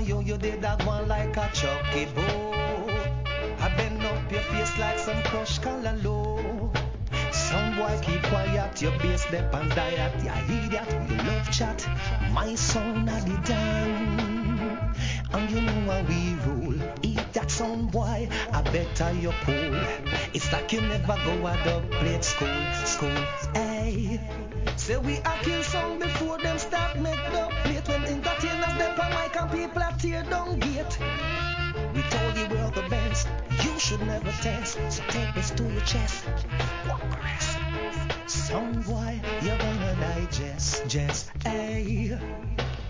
you did that one like a chucky bow. I bend up your face like some crushed callaloo. Some boy keep quiet, your bass dep and diet. Ya idiot, you love chat. My son at the dime. And you know how we rule. Eat that son boy, I better you pull. It's like you never go a dub plate school, hey. Say we a kill some before them start make dub plate. When entertainers dep on mic and people a tear down gate. We told you we're the best. You should never test. So take this to your chest. Walk rest. Some boy, you're gonna digest, hey.